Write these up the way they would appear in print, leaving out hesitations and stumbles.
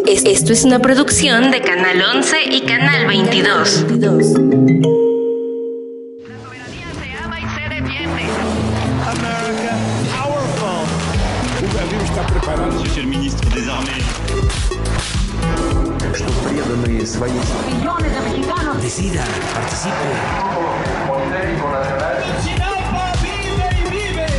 Esto es una producción de Canal 11 y Canal 22. Monsieur le ministre des Armées. Decida, participe. ¡Vive y vive!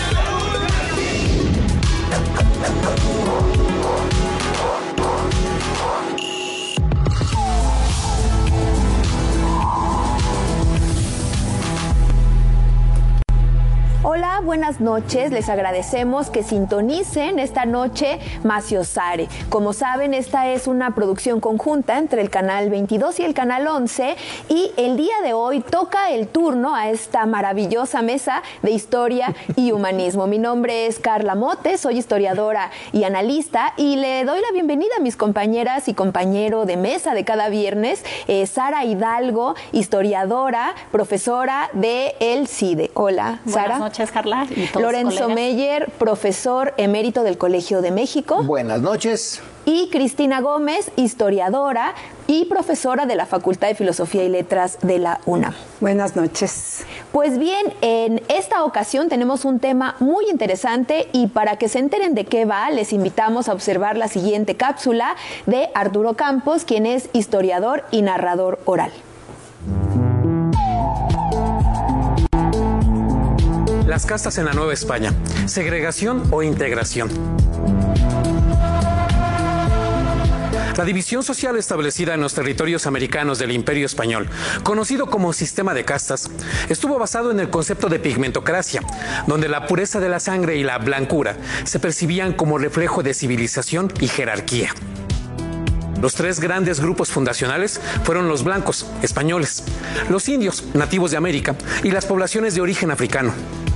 Hola, buenas noches. Les agradecemos que sintonicen esta noche Maciosare. Como saben, esta es una producción conjunta entre el Canal 22 y el Canal 11 y el día de hoy toca el turno a esta maravillosa mesa de historia y humanismo. Mi nombre es Carla Mote, soy historiadora y analista y le doy la bienvenida a mis compañeras y compañero de mesa de cada viernes, Sara Hidalgo, historiadora, profesora de el CIDE. Hola, Sara. Buenas noches, Carla. Y todos Lorenzo Meyer, profesor emérito del Colegio de México. Buenas noches. Y Cristina Gómez, historiadora y profesora de la Facultad de Filosofía y Letras de la UNAM. Buenas noches. Pues bien, en esta ocasión tenemos un tema muy interesante y para que se enteren de qué va, les invitamos a observar la siguiente cápsula de Arturo Campos, quien es historiador y narrador oral. Las castas en la Nueva España, segregación o integración. La división social establecida en los territorios americanos del Imperio Español, conocido como sistema de castas, estuvo basado en el concepto de pigmentocracia, donde la pureza de la sangre y la blancura se percibían como reflejo de civilización y jerarquía. Los tres grandes grupos fundacionales fueron los blancos, españoles, los indios, nativos de América, y las poblaciones de origen africano.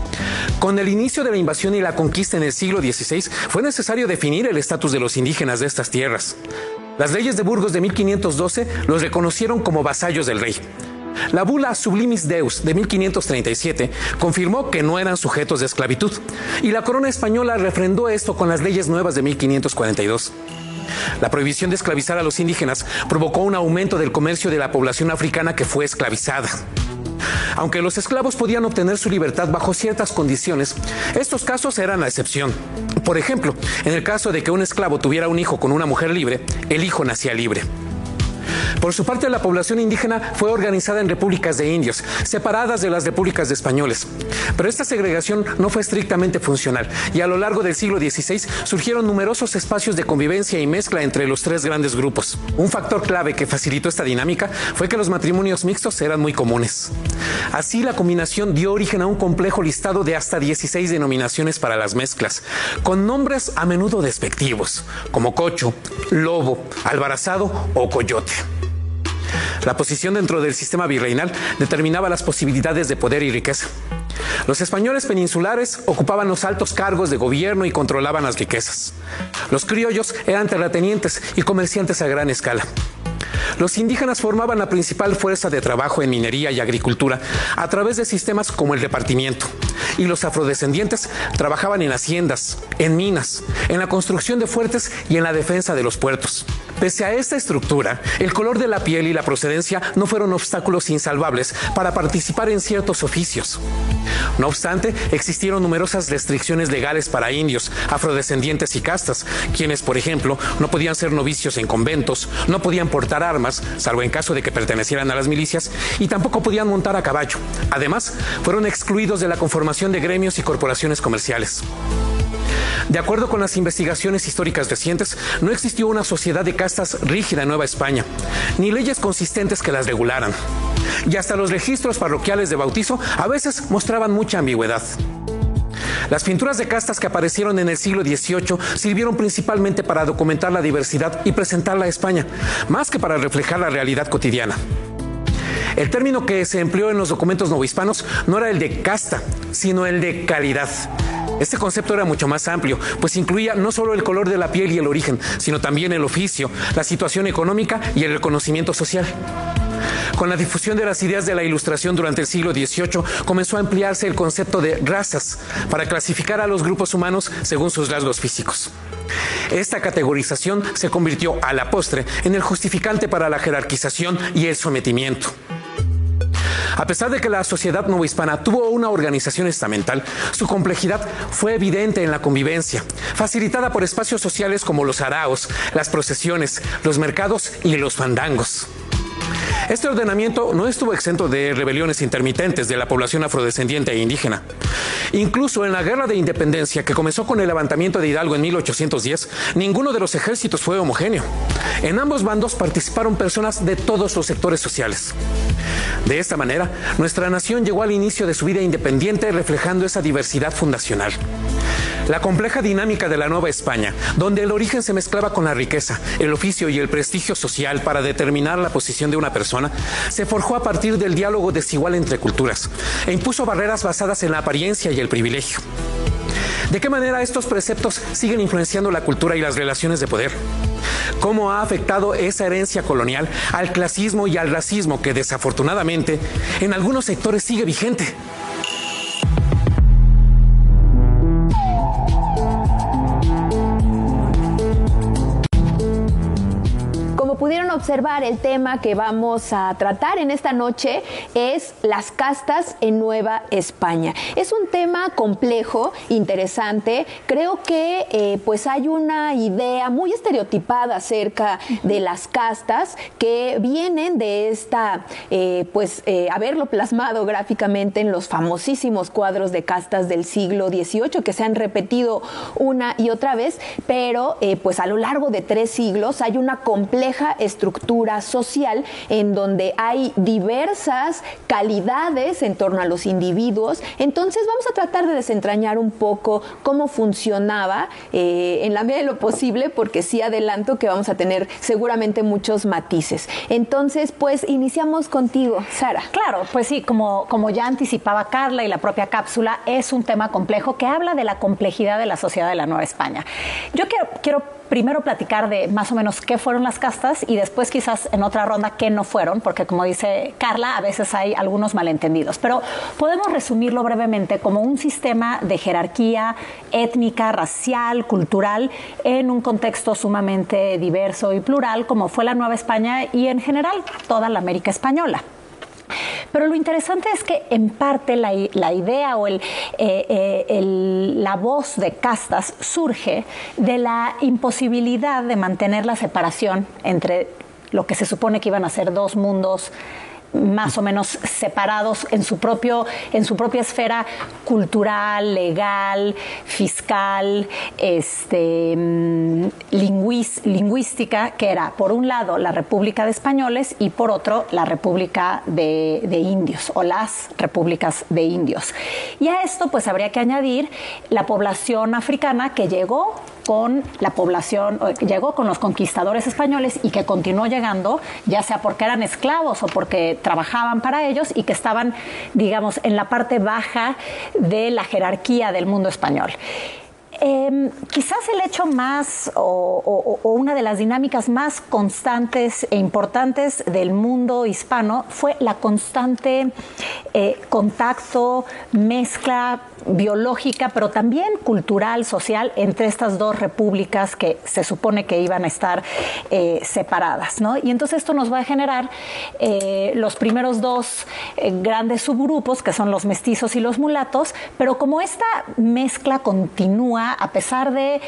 Con el inicio de la invasión y la conquista en el siglo XVI, fue necesario definir el estatus de los indígenas de estas tierras. Las leyes de Burgos de 1512 los reconocieron como vasallos del rey. La bula Sublimis Deus de 1537 confirmó que no eran sujetos de esclavitud, y la corona española refrendó esto con las leyes nuevas de 1542. La prohibición de esclavizar a los indígenas provocó un aumento del comercio de la población africana que fue esclavizada. Aunque los esclavos podían obtener su libertad bajo ciertas condiciones, estos casos eran la excepción. Por ejemplo, en el caso de que un esclavo tuviera un hijo con una mujer libre, el hijo nacía libre. Por su parte, la población indígena fue organizada en repúblicas de indios, separadas de las repúblicas de españoles. Pero esta segregación no fue estrictamente funcional, y a lo largo del siglo XVI surgieron numerosos espacios de convivencia y mezcla entre los tres grandes grupos. Un factor clave que facilitó esta dinámica fue que los matrimonios mixtos eran muy comunes. Así, la combinación dio origen a un complejo listado de hasta 16 denominaciones para las mezclas, con nombres a menudo despectivos, como cocho, lobo, albarazado o coyote. La posición dentro del sistema virreinal determinaba las posibilidades de poder y riqueza. Los españoles peninsulares ocupaban los altos cargos de gobierno y controlaban las riquezas. Los criollos eran terratenientes y comerciantes a gran escala. Los indígenas formaban la principal fuerza de trabajo en minería y agricultura a través de sistemas como el repartimiento. Y los afrodescendientes trabajaban en haciendas, en minas, en la construcción de fuertes y en la defensa de los puertos. Pese a esta estructura, el color de la piel y la procedencia no fueron obstáculos insalvables para participar en ciertos oficios. No obstante, existieron numerosas restricciones legales para indios, afrodescendientes y castas, quienes, por ejemplo, no podían ser novicios en conventos, no podían portar armas, salvo en caso de que pertenecieran a las milicias, y tampoco podían montar a caballo. Además, fueron excluidos de la conformación de gremios y corporaciones comerciales. De acuerdo con las investigaciones históricas recientes, no existió una sociedad de castas rígida en Nueva España, ni leyes consistentes que las regularan. Y hasta los registros parroquiales de bautizo a veces mostraban mucha ambigüedad. Las pinturas de castas que aparecieron en el siglo XVIII sirvieron principalmente para documentar la diversidad y presentarla a España, más que para reflejar la realidad cotidiana. El término que se empleó en los documentos novohispanos no era el de casta, sino el de calidad. Este concepto era mucho más amplio, pues incluía no solo el color de la piel y el origen, sino también el oficio, la situación económica y el reconocimiento social. Con la difusión de las ideas de la Ilustración durante el siglo XVIII, comenzó a emplearse el concepto de razas para clasificar a los grupos humanos según sus rasgos físicos. Esta categorización se convirtió a la postre en el justificante para la jerarquización y el sometimiento. A pesar de que la sociedad novohispana tuvo una organización estamental, su complejidad fue evidente en la convivencia, facilitada por espacios sociales como los araos, las procesiones, los mercados y los fandangos. Este ordenamiento no estuvo exento de rebeliones intermitentes de la población afrodescendiente e indígena. Incluso en la Guerra de Independencia, que comenzó con el levantamiento de Hidalgo en 1810, ninguno de los ejércitos fue homogéneo. En ambos bandos participaron personas de todos los sectores sociales. De esta manera, nuestra nación llegó al inicio de su vida independiente reflejando esa diversidad fundacional. La compleja dinámica de la Nueva España, donde el origen se mezclaba con la riqueza, el oficio y el prestigio social para determinar la posición de una persona, se forjó a partir del diálogo desigual entre culturas e impuso barreras basadas en la apariencia y el privilegio. ¿De qué manera estos preceptos siguen influenciando la cultura y las relaciones de poder? ¿Cómo ha afectado esa herencia colonial al clasismo y al racismo que desafortunadamente en algunos sectores sigue vigente? Pudieron observar, el tema que vamos a tratar en esta noche es las castas en Nueva España. Es un tema complejo, interesante. Creo que pues hay una idea muy estereotipada acerca de las castas que vienen de esta, haberlo plasmado gráficamente en los famosísimos cuadros de castas del siglo XVIII que se han repetido una y otra vez, pero pues a lo largo de 3 siglos hay una compleja estructura social en donde hay diversas calidades en torno a los individuos. Entonces vamos a tratar de desentrañar un poco cómo funcionaba en la medida de lo posible, porque sí adelanto que vamos a tener seguramente muchos matices. Entonces, pues iniciamos contigo, Sara. Claro, pues sí, como ya anticipaba Carla y la propia cápsula, es un tema complejo que habla de la complejidad de la sociedad de la Nueva España. Yo quiero primero platicar de más o menos qué fueron las castas y después quizás en otra ronda qué no fueron, porque como dice Carla, a veces hay algunos malentendidos. Pero podemos resumirlo brevemente como un sistema de jerarquía étnica, racial, cultural, en un contexto sumamente diverso y plural, como fue la Nueva España y en general toda la América española. Pero lo interesante es que en parte la idea o la voz de castas surge de la imposibilidad de mantener la separación entre lo que se supone que iban a ser 2 mundos más o menos separados en su propia esfera cultural, legal, fiscal, lingüística, que era por un lado la República de Españoles y por otro la República de Indios o las repúblicas de indios. Y a esto pues habría que añadir la población africana que llegó con los conquistadores españoles y que continuó llegando, ya sea porque eran esclavos o porque trabajaban para ellos y que estaban, digamos, en la parte baja de la jerarquía del mundo español. Quizás el hecho más o una de las dinámicas más constantes e importantes del mundo hispano fue la constante contacto, mezcla biológica, pero también cultural, social, entre estas 2 repúblicas que se supone que iban a estar separadas, ¿no? Y entonces esto nos va a generar los primeros 2 grandes subgrupos, que son los mestizos y los mulatos, pero como esta mezcla continúa, a pesar de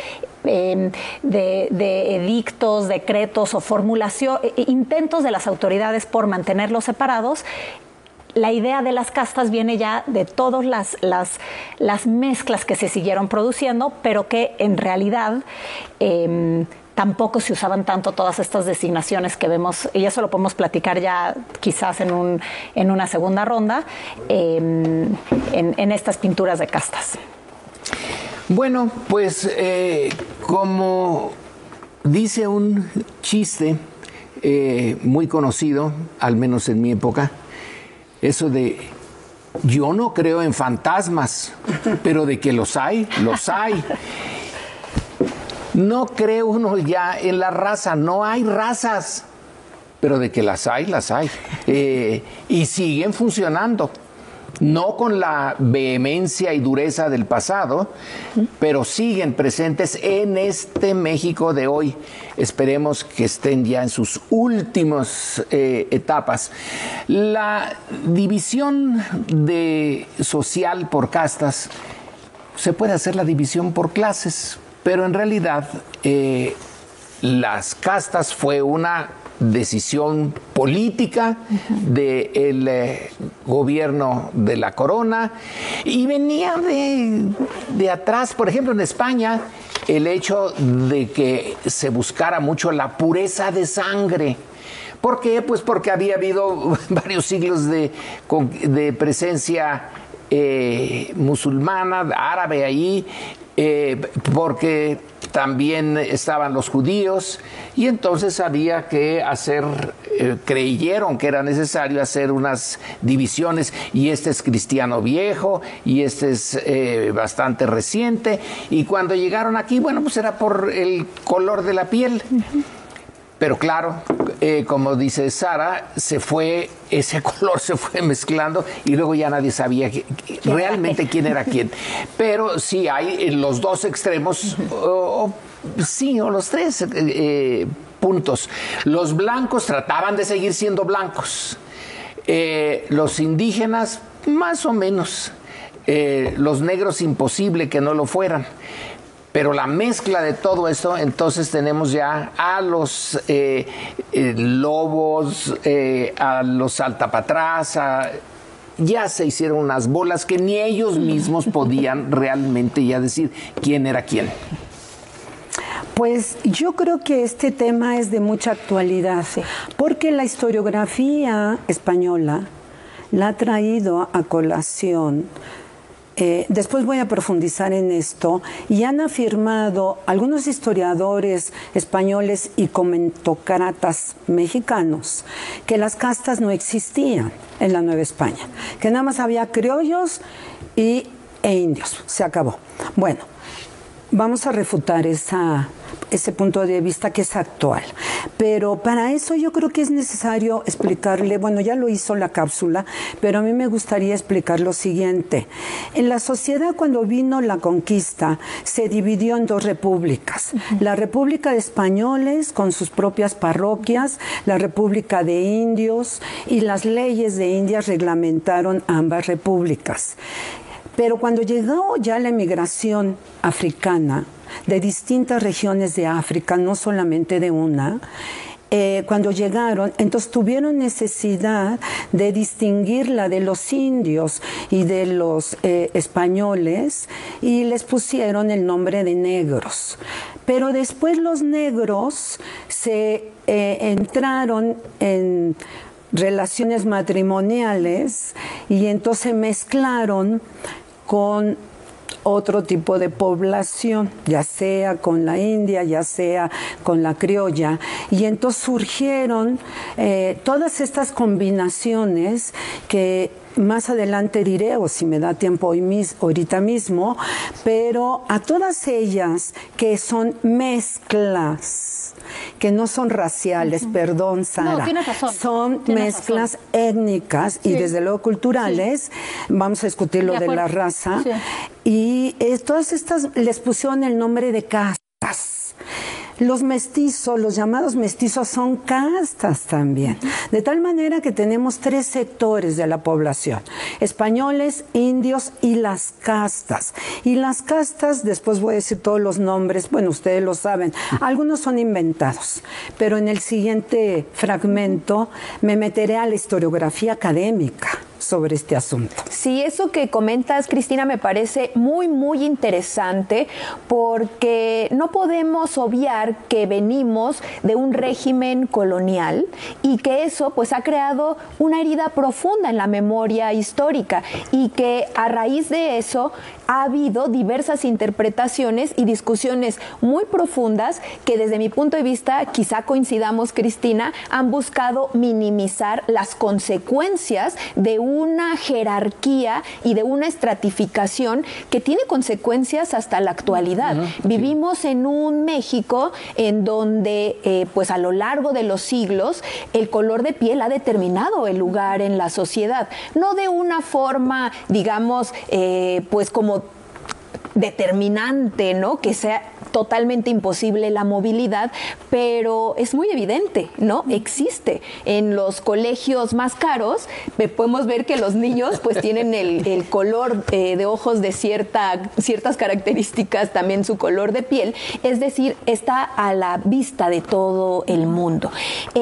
edictos, decretos o formulación, intentos de las autoridades por mantenerlos separados, la idea de las castas viene ya de todas las mezclas que se siguieron produciendo, pero que en realidad tampoco se usaban tanto todas estas designaciones que vemos, y eso lo podemos platicar ya quizás en una segunda ronda, en estas pinturas de castas. Bueno, pues como dice un chiste muy conocido, al menos en mi época, eso de yo no creo en fantasmas, pero de que los hay, los hay. No cree uno ya en la raza, no hay razas. pero de que las hay, las hay. Y siguen funcionando. No con la vehemencia y dureza del pasado, pero siguen presentes en este México de hoy. Esperemos que estén ya en sus últimas etapas. La división social por castas, se puede hacer la división por clases, pero en realidad las castas fue una decisión política del gobierno de la corona y venía de atrás. Por ejemplo, en España, el hecho de que se buscara mucho la pureza de sangre. ¿Por qué? Pues porque había habido varios siglos de presencia musulmana, árabe ahí, porque también estaban los judíos, y entonces había que creyeron que era necesario hacer unas divisiones, y este es cristiano viejo, y este es bastante reciente, y cuando llegaron aquí, bueno, pues era por el color de la piel. Pero claro, como dice Sara, ese color se fue mezclando y luego ya nadie sabía realmente quién era quién. Pero sí hay en los dos extremos, o los tres puntos. Los blancos trataban de seguir siendo blancos. Los indígenas, más o menos. Los negros, imposible que no lo fueran. Pero la mezcla de todo esto, entonces tenemos ya a los lobos, a los saltapatrás, ya se hicieron unas bolas que ni ellos mismos podían realmente ya decir quién era quién. Pues yo creo que este tema es de mucha actualidad, porque la historiografía española la ha traído a colación. Después voy a profundizar en esto, y han afirmado algunos historiadores españoles y comentócratas mexicanos que las castas no existían en la Nueva España, que nada más había criollos e indios, se acabó. Bueno, vamos a refutar ese punto de vista que es actual. Pero para eso yo creo que es necesario explicarle, bueno, ya lo hizo la cápsula, pero a mí me gustaría explicar lo siguiente. En la sociedad, cuando vino la conquista, se dividió en dos repúblicas. La República de Españoles, con sus propias parroquias, la República de Indios, y las leyes de Indias reglamentaron ambas repúblicas. Pero cuando llegó ya la emigración africana de distintas regiones de África, no solamente de una, cuando llegaron, entonces tuvieron necesidad de distinguirla de los indios y de los españoles, y les pusieron el nombre de negros. Pero después los negros se entraron en relaciones matrimoniales y entonces mezclaron con otro tipo de población, ya sea con la india, ya sea con la criolla, y entonces surgieron todas estas combinaciones que más adelante diré, o si me da tiempo ahorita mismo, pero a todas ellas que son mezclas, que no son raciales, perdón, Sara. No, tienes razón. Son mezclas étnicas y desde luego culturales. Vamos a discutir lo de la raza. Y todas estas les pusieron el nombre de castas. Los mestizos, los llamados mestizos, son castas también. De tal manera que tenemos tres sectores de la población: españoles, indios y las castas. Y las castas, después voy a decir todos los nombres, bueno, ustedes lo saben, algunos son inventados, pero en el siguiente fragmento me meteré a la historiografía académica sobre este asunto. Sí, eso que comentas, Cristina, me parece muy, muy interesante, porque no podemos obviar que venimos de un régimen colonial y que eso pues ha creado una herida profunda en la memoria histórica, y que a raíz de eso ha habido diversas interpretaciones y discusiones muy profundas que, desde mi punto de vista, quizá coincidamos, Cristina, han buscado minimizar las consecuencias de una jerarquía y de una estratificación que tiene consecuencias hasta la actualidad. Vivimos en un México en donde, pues a lo largo de los siglos, el color de piel ha determinado el lugar en la sociedad. No de una forma, digamos, pues como determinante, ¿no? Que sea totalmente imposible la movilidad, pero es muy evidente, ¿no? Existe. En los colegios más caros podemos ver que los niños pues tienen el color de ojos de ciertas características, también su color de piel, es decir, está a la vista de todo el mundo.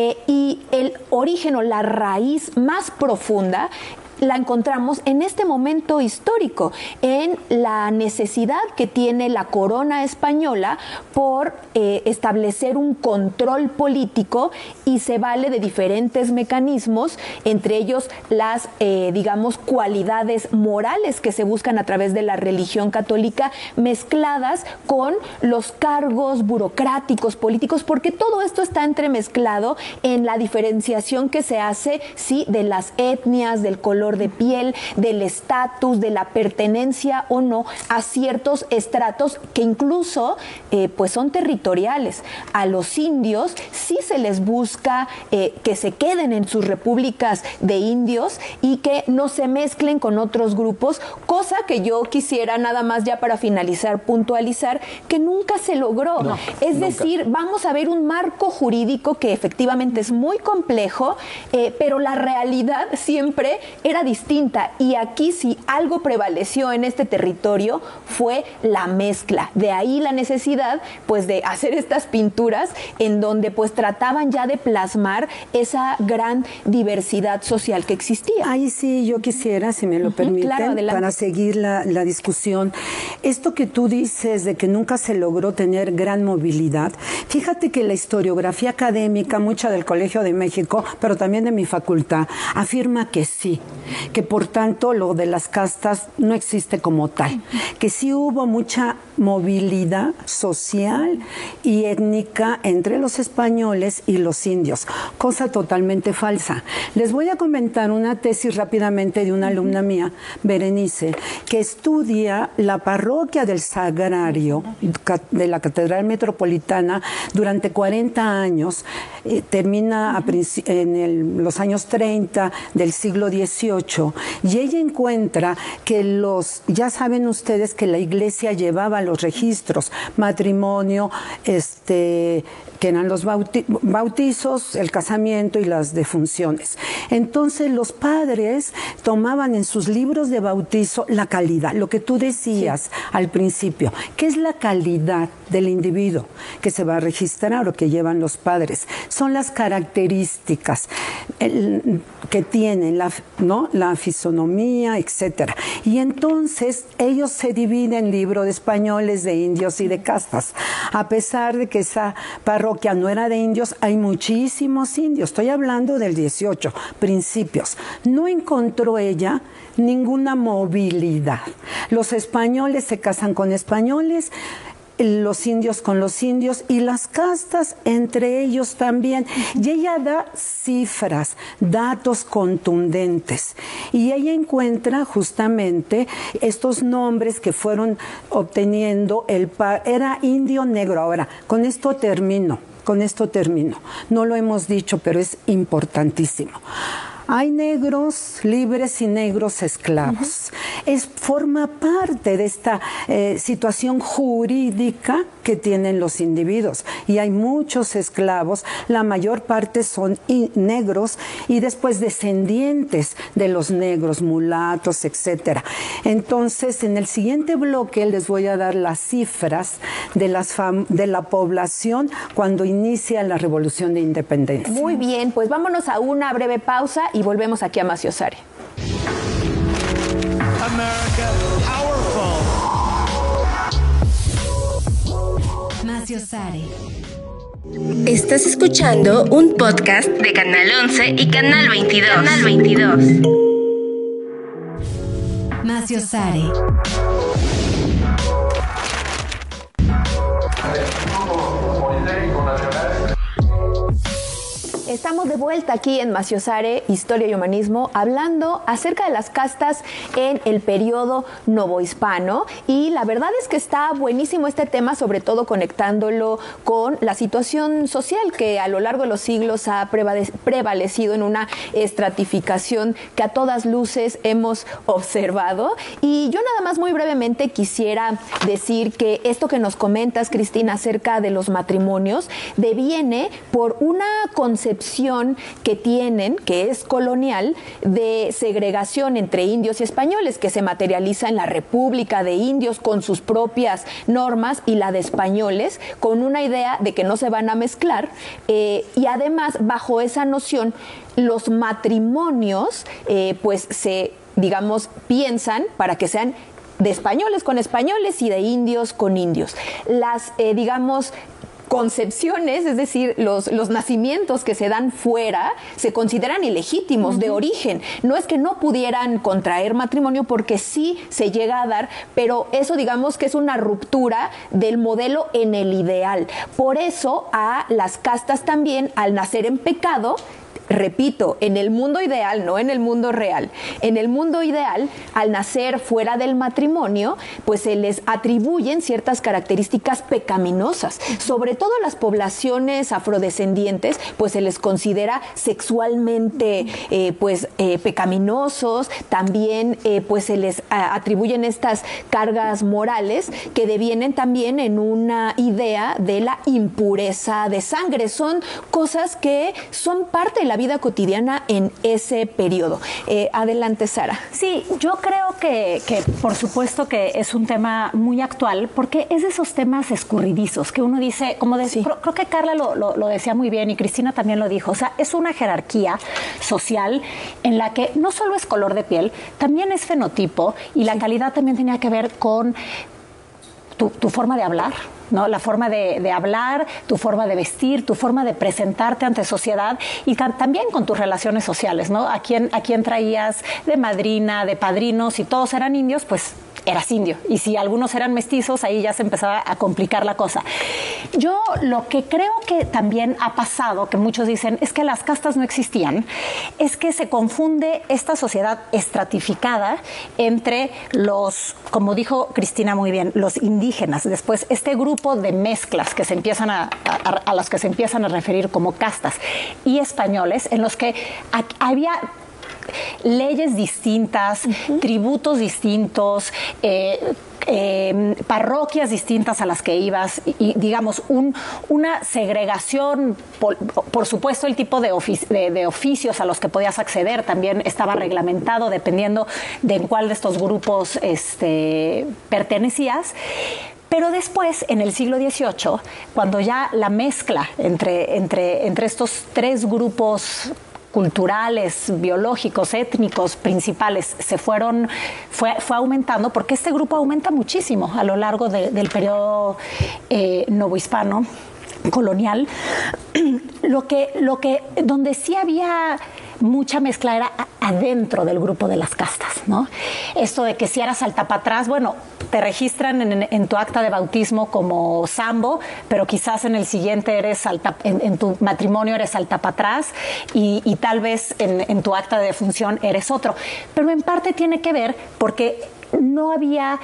Y el origen o la raíz más profunda la encontramos en este momento histórico, en la necesidad que tiene la corona española por establecer un control político, y se vale de diferentes mecanismos, entre ellos las, digamos, cualidades morales que se buscan a través de la religión católica, mezcladas con los cargos burocráticos, políticos, porque todo esto está entremezclado en la diferenciación que se hace, sí, de las etnias, del color de piel, del estatus, de la pertenencia o no a ciertos estratos que incluso pues son territoriales. A los indios sí se les busca que se queden en sus repúblicas de indios y que no se mezclen con otros grupos, cosa que yo quisiera nada más ya para finalizar puntualizar que nunca se logró. No, es decir, vamos a ver un marco jurídico que efectivamente es muy complejo, pero la realidad siempre era distinta, y aquí sí algo prevaleció en este territorio fue la mezcla. De ahí la necesidad pues de hacer estas pinturas en donde pues trataban ya de plasmar esa gran diversidad social que existía. Ahí sí yo quisiera, si me lo permiten, claro, para seguir la discusión. Esto que tú dices de que nunca se logró tener gran movilidad, fíjate que la historiografía académica, mucha del Colegio de México, pero también de mi facultad, afirma que sí, que por tanto lo de las castas no existe como tal, que sí hubo mucha movilidad social y étnica entre los españoles y los indios, cosa totalmente falsa. Les voy a comentar una tesis rápidamente de una alumna mía, Berenice, que estudia la parroquia del Sagrario de la Catedral Metropolitana durante 40 años, termina en los años 30 del siglo XVIII, y ella encuentra que ya saben ustedes que la iglesia llevaba los registros, matrimonio, que eran los bautizos, el casamiento y las defunciones. Entonces los padres tomaban en sus libros de bautizo la calidad, lo que tú decías al principio, ¿qué es la calidad del individuo que se va a registrar o que llevan los padres? Son las características que tienen, la fisonomía, etcétera. Y entonces ellos se dividen en libros de españoles, de indios y de castas. A pesar de que esa parroquia no era de indios, hay muchísimos indios. Estoy hablando del 18, principios. No encontró ella ninguna movilidad. Los españoles se casan con españoles, los indios con los indios, y las castas entre ellos también. Y ella da cifras, datos contundentes, y ella encuentra justamente estos nombres que fueron obteniendo. Era indio negro. Ahora, con esto termino. No lo hemos dicho, pero es importantísimo. Hay negros libres y negros esclavos. Forma parte de esta situación jurídica que tienen los individuos. Y hay muchos esclavos, la mayor parte son negros y después descendientes de los negros, mulatos, etcétera. Entonces, en el siguiente bloque les voy a dar las cifras de la población cuando inicia la Revolución de Independencia. Muy bien, pues vámonos a una breve pausa y volvemos aquí a Maciosare. America powerful. Maciosare. Estás escuchando un podcast de Canal 11 y Canal 22. Canal 22. Maciosare. Estamos Estamos de vuelta aquí en Maciosare, Historia y Humanismo, hablando acerca de las castas en el periodo novohispano, y la verdad es que está buenísimo este tema, sobre todo conectándolo con la situación social que a lo largo de los siglos ha prevalecido en una estratificación que a todas luces hemos observado. Y yo nada más muy brevemente quisiera decir que esto que nos comentas, Cristina, acerca de los matrimonios, deviene por una concepción que tienen, que es colonial, de segregación entre indios y españoles, que se materializa en la República de Indios con sus propias normas y la de españoles, con una idea de que no se van a mezclar, y además bajo esa noción los matrimonios pues se, digamos, piensan para que sean de españoles con españoles y de indios con indios. Las, digamos, concepciones, es decir, los nacimientos que se dan fuera, se consideran ilegítimos de origen. No es que no pudieran contraer matrimonio, porque sí se llega a dar, pero eso, digamos, que es una ruptura del modelo en el ideal. Por eso a las castas también, al nacer en pecado, repito, en el mundo ideal, no en el mundo real. En el mundo ideal, al nacer fuera del matrimonio, pues se les atribuyen ciertas características pecaminosas. Sobre todo las poblaciones afrodescendientes, pues se les considera sexualmente pecaminosos. También pues se les atribuyen estas cargas morales que devienen también en una idea de la impureza de sangre. Son cosas que son parte de la vida cotidiana en ese periodo. Adelante, Sara. Sí, yo creo que por supuesto que es un tema muy actual, porque es de esos temas escurridizos que uno dice, como decía, sí. Creo que Carla lo decía muy bien y Cristina también lo dijo, o sea, es una jerarquía social en la que no solo es color de piel, también es fenotipo, y la calidad también tenía que ver con tu forma de hablar, ¿no? La forma de hablar, tu forma de vestir, tu forma de presentarte ante sociedad, y también con tus relaciones sociales, ¿no? A quién traías de madrina, de padrinos, si todos eran indios, pues eras indio, y si algunos eran mestizos, ahí ya se empezaba a complicar la cosa. Yo lo que creo que también ha pasado, que muchos dicen, es que las castas no existían, es que se confunde esta sociedad estratificada entre los, como dijo Cristina muy bien, los indígenas, después este grupo de mezclas que se empiezan a las que se empiezan a referir como castas, y españoles, en los que había leyes distintas, tributos distintos, parroquias distintas a las que ibas, y digamos una segregación, por supuesto el tipo de oficios a los que podías acceder también estaba reglamentado dependiendo de en cuál de estos grupos pertenecías. Pero después, en el siglo XVIII, cuando ya la mezcla entre estos tres grupos culturales, biológicos, étnicos principales fue aumentando, porque este grupo aumenta muchísimo a lo largo del periodo novohispano colonial. Donde sí había mucha mezcla era adentro del grupo de las castas, ¿no? Esto de que si eras saltapatrás, bueno, te registran en tu acta de bautismo como sambo, pero quizás en el siguiente en tu matrimonio eres saltapatrás, y tal vez en tu acta de defunción eres otro. Pero en parte tiene que ver porque no había,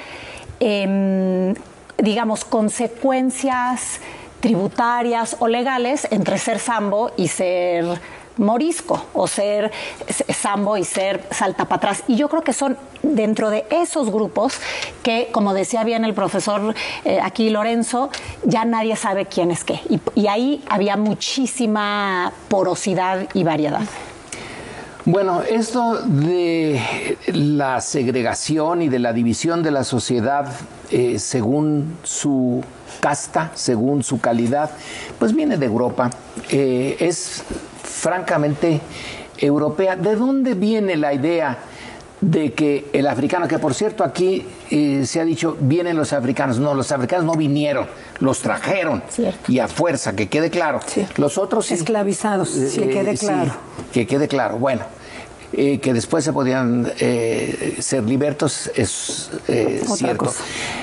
digamos, consecuencias tributarias o legales entre ser sambo y ser morisco, o ser sambo y ser saltapatrás. Y yo creo que son dentro de esos grupos que, como decía bien el profesor aquí Lorenzo, ya nadie sabe quién es qué. Y ahí había muchísima porosidad y variedad. Bueno, esto de la segregación y de la división de la sociedad según su casta, según su calidad, pues viene de Europa. Es francamente europea. ¿De dónde viene la idea de que el africano, que por cierto aquí se ha dicho, vienen los africanos? No, los africanos no vinieron, los trajeron. Cierto. Y a fuerza, que quede claro. Sí. Los otros sí, esclavizados, que quede claro. Sí, que quede claro. Bueno, que después se podían ser libertos es cierto. Cosa.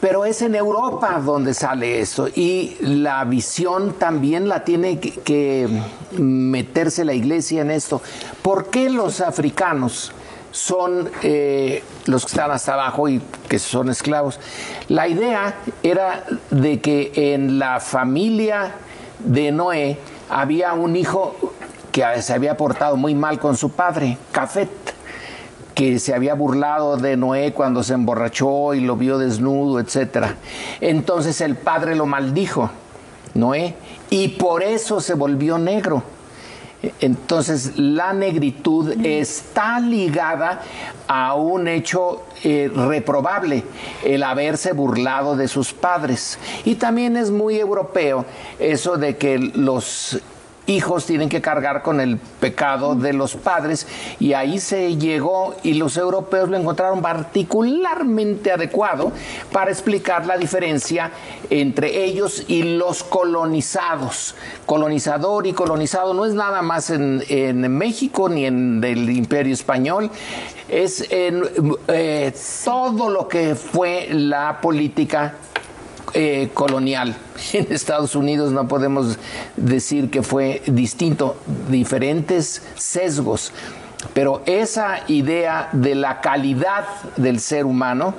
Pero es en Europa donde sale esto, y la visión también la tiene que meterse la Iglesia en esto. ¿Por qué los africanos son los que están hasta abajo y que son esclavos? La idea era de que en la familia de Noé había un hijo que se había portado muy mal con su padre, Jafet, que se había burlado de Noé cuando se emborrachó y lo vio desnudo, etc. Entonces el padre lo maldijo, Noé, y por eso se volvió negro. Entonces la negritud está ligada a un hecho reprobable, el haberse burlado de sus padres. Y también es muy europeo eso de que los hijos tienen que cargar con el pecado de los padres, y ahí se llegó, y los europeos lo encontraron particularmente adecuado para explicar la diferencia entre ellos y los colonizados. Colonizador y colonizado no es nada más en México ni en el Imperio Español, es en todo lo que fue la política colonial. En Estados Unidos no podemos decir que fue distinto, diferentes sesgos, pero esa idea de la calidad del ser humano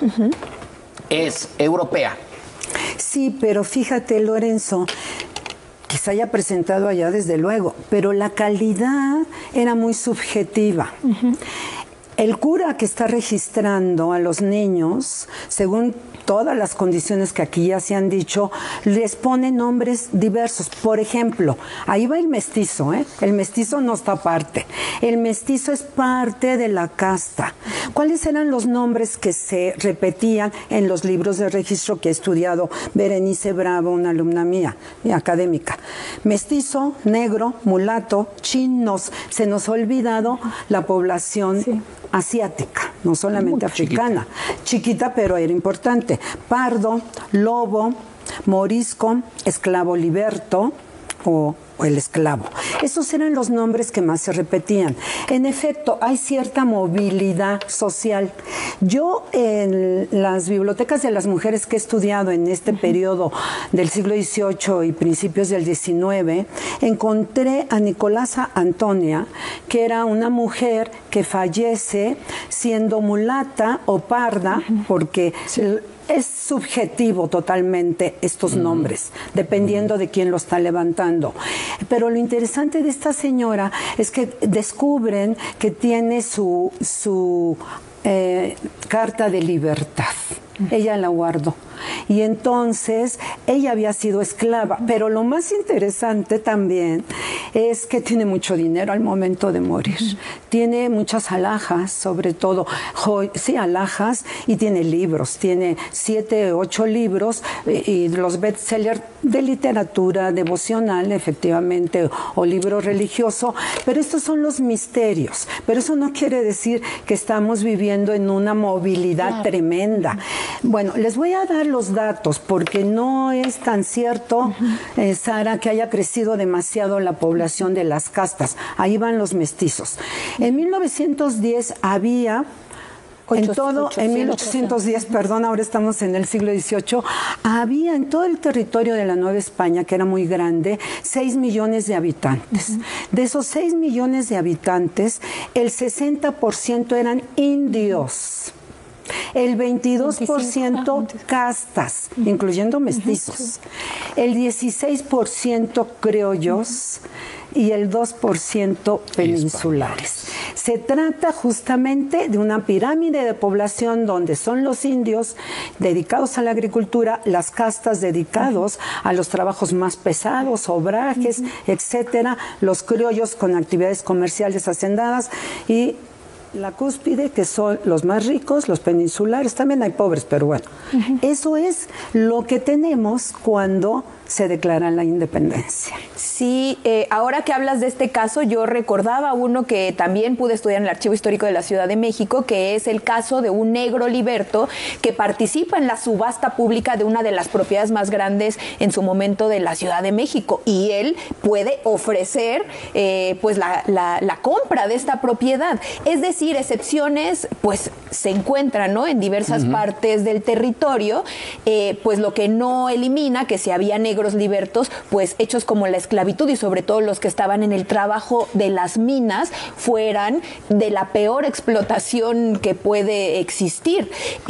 es europea. Sí, pero fíjate, Lorenzo, que se haya presentado allá desde luego, pero la calidad era muy subjetiva. El cura que está registrando a los niños, según todas las condiciones que aquí ya se han dicho, les pone nombres diversos. Por ejemplo, ahí va el mestizo, ¿eh? El mestizo no está aparte. El mestizo es parte de la casta. ¿Cuáles eran los nombres que se repetían en los libros de registro que ha estudiado Berenice Bravo, una alumna mía, académica? Mestizo, negro, mulato, chinos. Se nos ha olvidado la población asiática, no solamente africana. Chiquita, pero era importante. Pardo, lobo, morisco, esclavo liberto o el esclavo. Esos eran los nombres que más se repetían. En efecto, hay cierta movilidad social. Yo en las bibliotecas de las mujeres que he estudiado en este periodo del siglo XVIII y principios del XIX, encontré a Nicolasa Antonia, que era una mujer que fallece siendo mulata o parda, porque es subjetivo totalmente estos nombres, dependiendo de quién lo está levantando. Pero lo interesante de esta señora es que descubren que tiene su carta de libertad. Ella la guardó. Y entonces ella había sido esclava. Pero lo más interesante también es que tiene mucho dinero al momento de morir. Tiene muchas alhajas, sobre todo, alhajas, y tiene libros. Tiene 7, 8 libros, y los bestsellers de literatura devocional, efectivamente, o libro religioso. Pero estos son los misterios. Pero eso no quiere decir que estamos viviendo en una movilidad tremenda. Bueno, les voy a dar los datos, porque no es tan cierto, Sara, que haya crecido demasiado la población de las castas. Ahí van los mestizos. En 1910 había... En 1810, perdón, ahora estamos en el siglo XVIII, había en todo el territorio de la Nueva España, que era muy grande, 6 millones de habitantes. De esos 6 millones de habitantes, el 60% eran indios. El 22% castas, incluyendo mestizos. El 16% criollos y el 2% peninsulares. Se trata justamente de una pirámide de población donde son los indios dedicados a la agricultura, las castas dedicados a los trabajos más pesados, obrajes, etcétera, los criollos con actividades comerciales hacendadas y la cúspide, que son los más ricos, los peninsulares. También hay pobres, pero bueno. Eso es lo que tenemos cuando se declara la independencia. Sí, ahora que hablas de este caso, yo recordaba uno que también pude estudiar en el Archivo Histórico de la Ciudad de México, que es el caso de un negro liberto que participa en la subasta pública de una de las propiedades más grandes en su momento de la Ciudad de México, y él puede ofrecer pues la compra de esta propiedad. Es decir, excepciones pues se encuentran, ¿no?, en diversas partes del territorio, pues lo que no elimina que si había negros libertos, pues hechos como la esclavitud y sobre todo los que estaban en el trabajo de las minas fueran de la peor explotación que puede existir.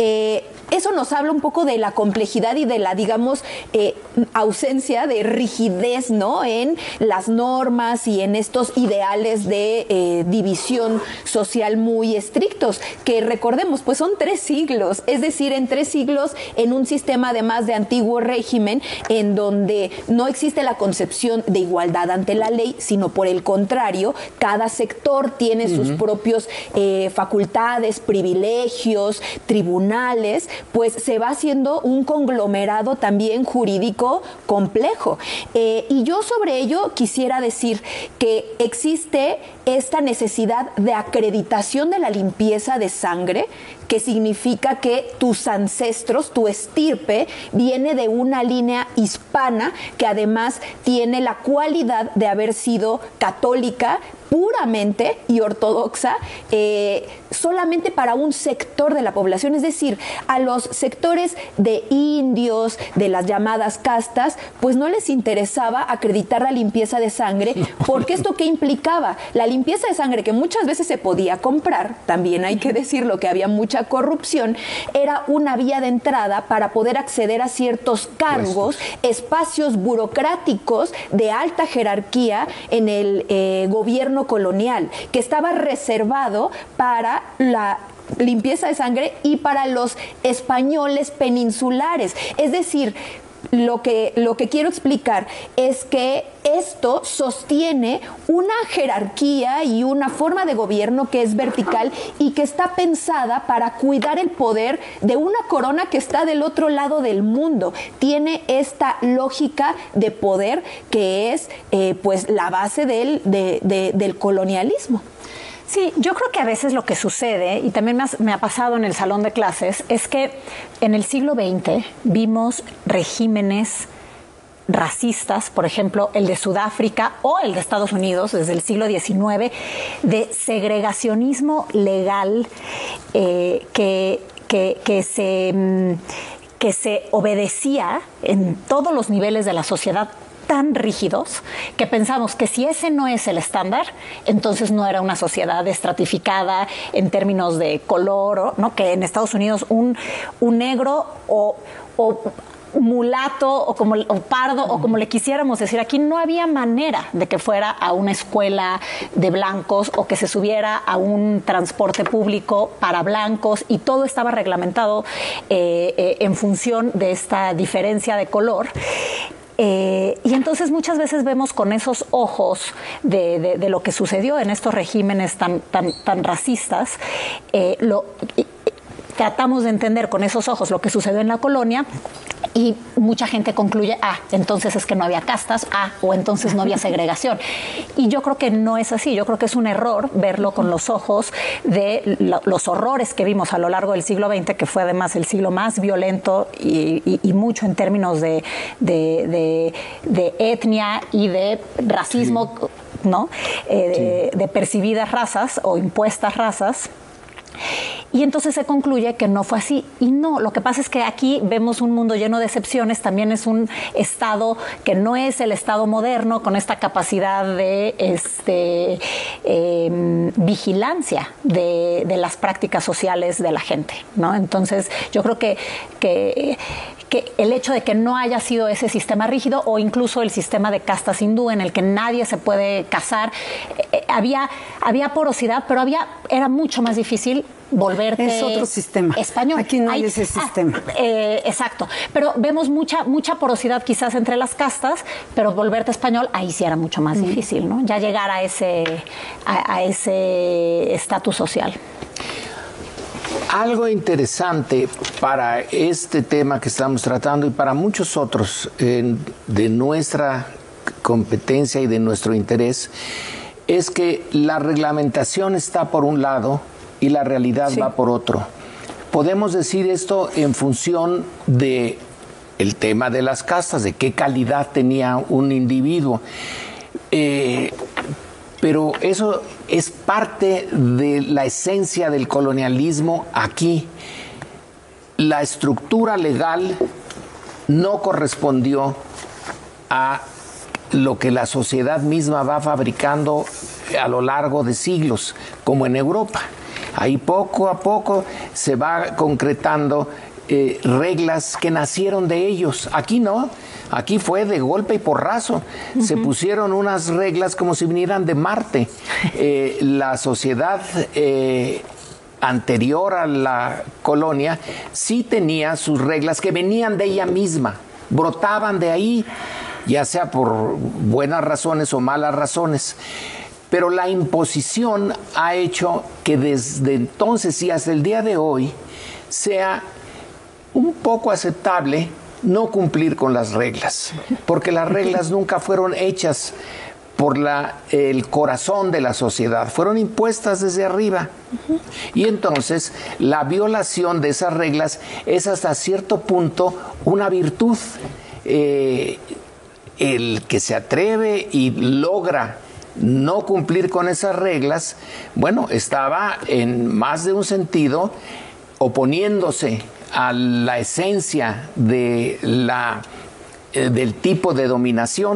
Eso nos habla un poco de la complejidad y de la, digamos, ausencia de rigidez, ¿no?, en las normas y en estos ideales de división social muy estrictos, que recordemos, pues son 3 siglos, es decir, en 3 siglos en un sistema además de antiguo régimen en donde no existe la concepción de igualdad ante la ley, sino por el contrario, cada sector tiene sus propios facultades, privilegios, tribunales, pues se va haciendo un conglomerado también jurídico complejo. Y yo sobre ello quisiera decir que existe esta necesidad de acreditación de la limpieza de sangre, que significa que tus ancestros, tu estirpe, viene de una línea hispana que además tiene la cualidad de haber sido católica puramente y ortodoxa, solamente para un sector de la población, es decir, a los sectores de indios, de las llamadas castas, pues no les interesaba acreditar la limpieza de sangre, porque esto ¿qué implicaba? La limpieza de sangre, que muchas veces se podía comprar, también hay que decirlo que había mucha corrupción, era una vía de entrada para poder acceder a ciertos cargos, espacios burocráticos de alta jerarquía en el gobierno colonial, que estaba reservado para la limpieza de sangre y para los españoles peninsulares. Es decir, lo que quiero explicar es que esto sostiene una jerarquía y una forma de gobierno que es vertical y que está pensada para cuidar el poder de una corona que está del otro lado del mundo. Tiene esta lógica de poder que es pues la base del colonialismo. Sí, yo creo que a veces lo que sucede, y también me ha pasado en el salón de clases, es que en el siglo XX vimos regímenes racistas, por ejemplo, el de Sudáfrica o el de Estados Unidos desde el siglo XIX, de segregacionismo legal que se obedecía en todos los niveles de la sociedad, tan rígidos que pensamos que si ese no es el estándar, entonces no era una sociedad estratificada en términos de color, ¿no? Que en Estados Unidos un negro o mulato o pardo o como le quisiéramos decir, aquí no había manera de que fuera a una escuela de blancos o que se subiera a un transporte público para blancos, y todo estaba reglamentado en función de esta diferencia de color. Y entonces muchas veces vemos con esos ojos de lo que sucedió en estos regímenes tan racistas, tratamos de entender con esos ojos lo que sucedió en la colonia, y mucha gente concluye, entonces es que no había castas, o entonces no había segregación. Y yo creo que no es así. Yo creo que es un error verlo con los ojos de los horrores que vimos a lo largo del siglo XX, que fue además el siglo más violento y mucho en términos de etnia y de racismo, sí, ¿no? De percibidas razas o impuestas razas. Y entonces se concluye que no fue así. Y no, lo que pasa es que aquí vemos un mundo lleno de excepciones. También es un Estado que no es el Estado moderno, con esta capacidad de vigilancia de las prácticas sociales de la gente, ¿no? Entonces yo creo que el hecho de que no haya sido ese sistema rígido, o incluso el sistema de castas hindú en el que nadie se puede casar, había porosidad, pero era mucho más difícil volverte es otro sistema español. Aquí no hay ese sistema. Exacto. Pero vemos mucha porosidad quizás entre las castas, pero volverte español, ahí sí era mucho más difícil, ¿no? Ya llegar a ese estatus social. Algo interesante para este tema que estamos tratando y para muchos otros de nuestra competencia y de nuestro interés es que la reglamentación está por un lado y la realidad va por otro. Podemos decir esto en función de el tema de las castas, de qué calidad tenía un individuo. pero eso es parte de la esencia del colonialismo aquí. La estructura legal no correspondió a lo que la sociedad misma va fabricando a lo largo de siglos, como en Europa. Ahí poco a poco se va concretando reglas que nacieron de ellos. Aquí no, aquí fue de golpe y porrazo. Se pusieron unas reglas como si vinieran de Marte. La sociedad anterior a la colonia sí tenía sus reglas que venían de ella misma, brotaban de ahí, ya sea por buenas razones o malas razones. Pero la imposición ha hecho que desde entonces y hasta el día de hoy sea un poco aceptable no cumplir con las reglas, porque las reglas nunca fueron hechas por el corazón de la sociedad, fueron impuestas desde arriba. Y entonces la violación de esas reglas es hasta cierto punto una virtud. El que se atreve y logra no cumplir con esas reglas, bueno, estaba en más de un sentido oponiéndose a la esencia de del tipo de dominación.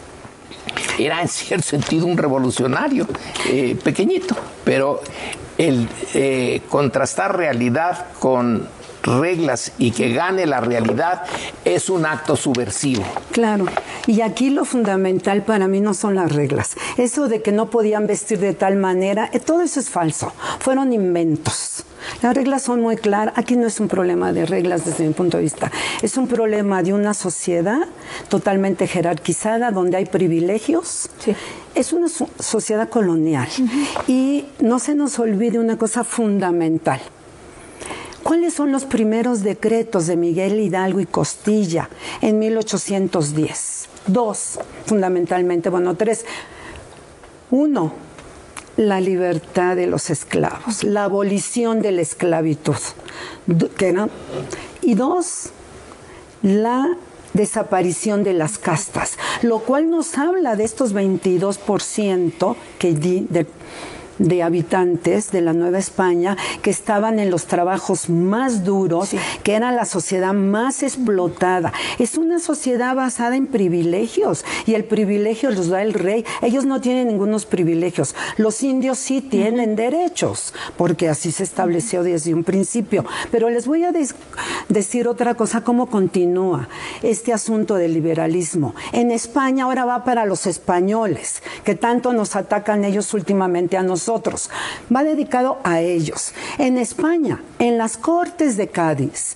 Era en cierto sentido un revolucionario, pequeñito, pero el contrastar realidad con reglas y que gane la realidad es un acto subversivo. Claro, y aquí lo fundamental para mí no son las reglas. Eso de que no podían vestir de tal manera, todo eso es falso, fueron inventos. Las reglas son muy claras. Aquí no es un problema de reglas desde mi punto de vista. Es un problema de una sociedad totalmente jerarquizada donde hay privilegios. Sí. Es una sociedad colonial. Y no se nos olvide una cosa fundamental. ¿Cuáles son los primeros decretos de Miguel Hidalgo y Costilla en 1810? 2, fundamentalmente, bueno, 3. 1, la libertad de los esclavos, la abolición de la esclavitud. Y 2, la desaparición de las castas, lo cual nos habla de estos 22% de habitantes de la Nueva España que estaban en los trabajos más duros, sí, que era la sociedad más explotada. Es una sociedad basada en privilegios y el privilegio los da el rey. Ellos no tienen ningunos privilegios. Los indios sí tienen derechos, porque así se estableció desde un principio. Pero les voy a decir otra cosa, cómo continúa este asunto del liberalismo. En España ahora va para los españoles, que tanto nos atacan ellos últimamente a nosotros. Va dedicado a ellos. En España, en las Cortes de Cádiz,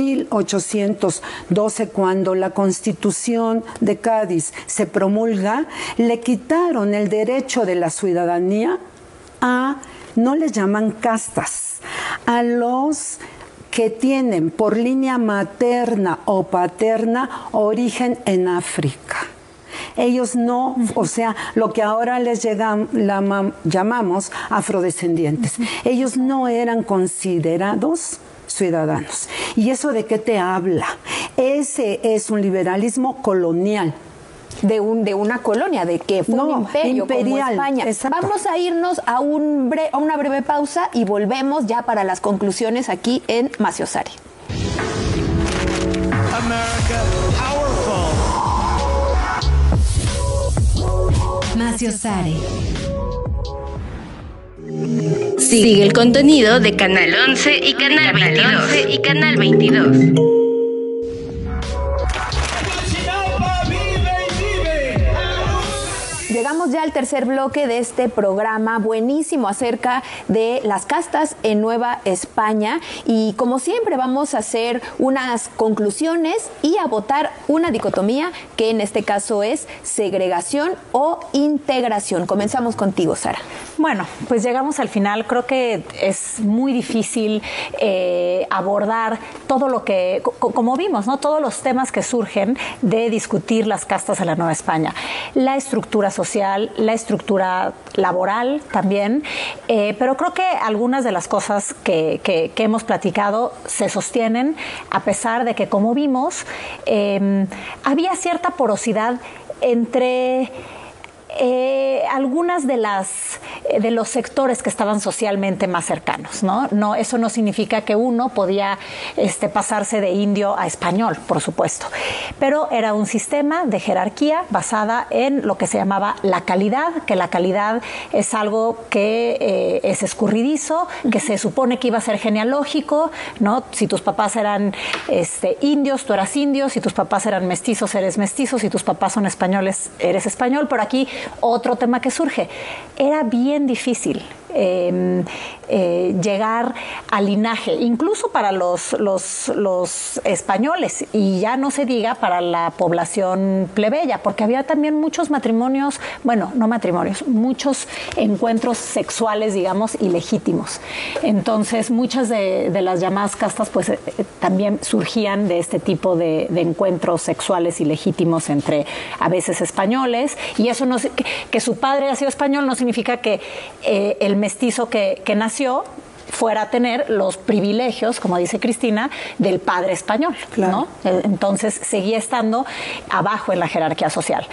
1812, cuando la Constitución de Cádiz se promulga, le quitaron el derecho de la ciudadanía a, no les llaman castas, a los que tienen por línea materna o paterna origen en África. Ellos no, o sea, lo que ahora les llamamos afrodescendientes. Ellos no eran considerados ciudadanos. ¿Y eso de qué te habla? Ese es un liberalismo colonial. De una colonia, de que fue un imperio imperial, como España. Exacto. Vamos a irnos a una breve pausa y volvemos ya para las conclusiones aquí en Maciosare. America Powerful. Maciosare. Sigue el contenido de Canal 11 y Canal 22. Llegamos ya al tercer bloque de este programa buenísimo acerca de las castas en Nueva España y como siempre vamos a hacer unas conclusiones y a votar una dicotomía que en este caso es segregación o integración. Comenzamos contigo, Sara. Bueno, pues llegamos al final. Creo que es muy difícil abordar todo lo que, como vimos, ¿no? Todos los temas que surgen de discutir las castas en la Nueva España. La estructura social, la estructura laboral también, pero creo que algunas de las cosas que hemos platicado se sostienen a pesar de que, como vimos, había cierta porosidad entre algunas de los sectores que estaban socialmente más cercanos, ¿no? No, eso no significa que uno podía pasarse de indio a español, por supuesto, pero era un sistema de jerarquía basada en lo que se llamaba la calidad, que la calidad es algo que es escurridizo, que se supone que iba a ser genealógico, ¿no? Si tus papás eran indios, tú eras indio, si tus papás eran mestizos, eres mestizo, si tus papás son españoles, eres español, pero aquí otro tema que surge, era bien difícil llegar al linaje, incluso para los españoles, y ya no se diga para la población plebeya, porque había también muchos matrimonios, bueno, no matrimonios, muchos encuentros sexuales, digamos, ilegítimos. Entonces, muchas de las llamadas castas, pues, también surgían de este tipo de encuentros sexuales ilegítimos entre, a veces, españoles, y eso no, que su padre haya sido español no significa que el mestizo que nació fuera a tener los privilegios, como dice Cristina, del padre español, claro, ¿no? Entonces seguía estando abajo en la jerarquía social.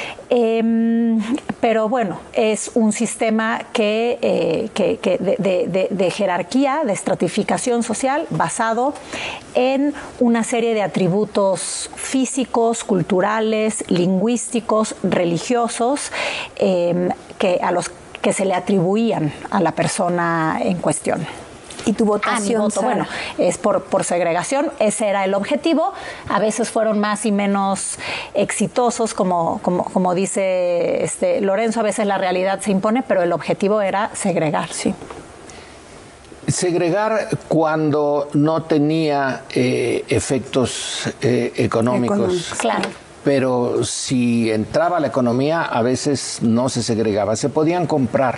Pero bueno, es un sistema de jerarquía, de estratificación social, basado en una serie de atributos físicos, culturales, lingüísticos, religiosos, a los que se le atribuían a la persona en cuestión. ¿Y tu votación? Mi voto, bueno, es por segregación. Ese era el objetivo. A veces fueron más y menos exitosos, como dice Lorenzo. A veces la realidad se impone, pero el objetivo era segregar. Sí. Segregar cuando no tenía efectos económicos. Claro. Pero si entraba la economía, a veces no se segregaba. Se podían comprar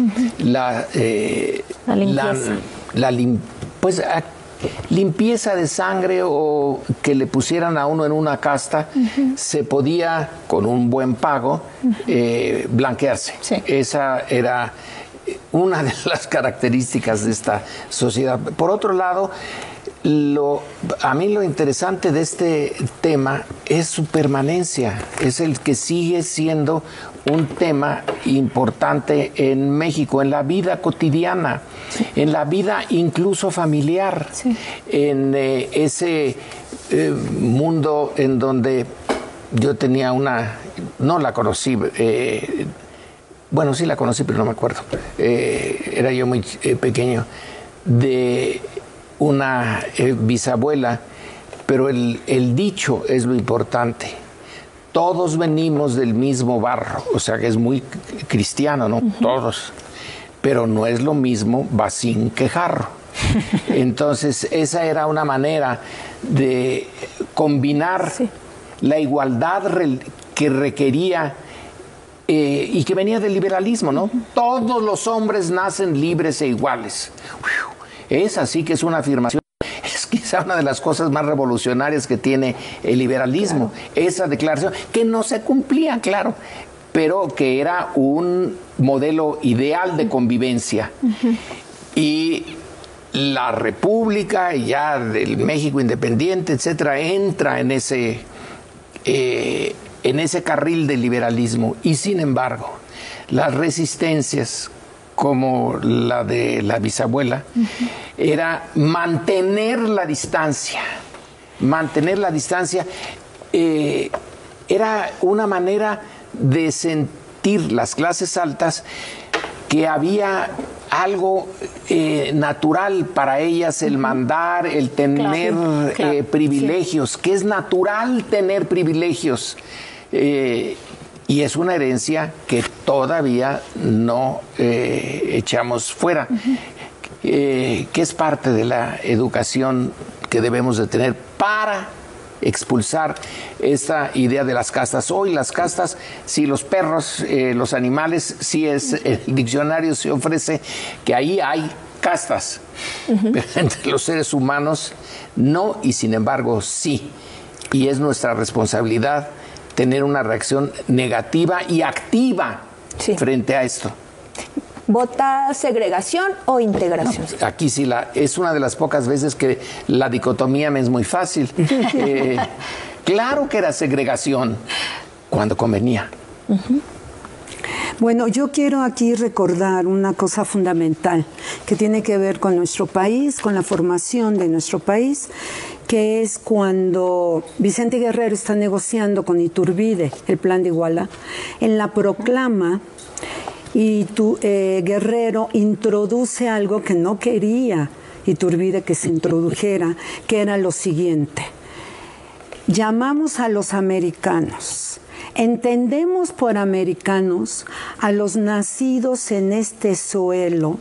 limpieza de sangre, o que le pusieran a uno en una casta, se podía, con un buen pago, blanquearse. Sí. Esa era una de las características de esta sociedad. Por otro lado, a mí lo interesante de este tema es su permanencia, es el que sigue siendo un tema importante en México, en la vida cotidiana, sí, en la vida incluso familiar, sí, en ese mundo en donde yo tenía no la conocí, bueno, sí la conocí, pero no me acuerdo, era yo muy pequeño, de una bisabuela, pero el dicho es lo importante. Todos venimos del mismo barro, o sea que es muy cristiano, ¿no? Todos. Pero no es lo mismo bacín que jarro. Entonces, esa era una manera de combinar, sí, la igualdad que requería y que venía del liberalismo, ¿no? Todos los hombres nacen libres e iguales. Es así que es una afirmación, es quizá una de las cosas más revolucionarias que tiene el liberalismo, claro, esa declaración, que no se cumplía, claro, pero que era un modelo ideal de convivencia. Y la República, ya del México independiente, etcétera, entra en ese carril del liberalismo. Y sin embargo, las resistencias, como la de la bisabuela, era mantener la distancia. Mantener la distancia era una manera de sentir las clases altas que había algo natural para ellas, el mandar, el tener privilegios, sí, que es natural tener privilegios. Y es una herencia que todavía no echamos fuera, que es parte de la educación que debemos de tener para expulsar esta idea de las castas. Hoy las castas, si los perros, los animales, si es el diccionario se ofrece que ahí hay castas, pero entre los seres humanos no, y sin embargo sí. Y es nuestra responsabilidad tener una reacción negativa y activa, sí, frente a esto. ¿Vota segregación o integración? No, aquí sí, es una de las pocas veces que la dicotomía me es muy fácil. Claro que era segregación cuando convenía. Bueno, yo quiero aquí recordar una cosa fundamental que tiene que ver con nuestro país, con la formación de nuestro país, que es cuando Vicente Guerrero está negociando con Iturbide el plan de Iguala. En la proclama, Guerrero introduce algo que no quería Iturbide que se introdujera, que era lo siguiente: llamamos a los americanos. Entendemos por americanos a los nacidos en este suelo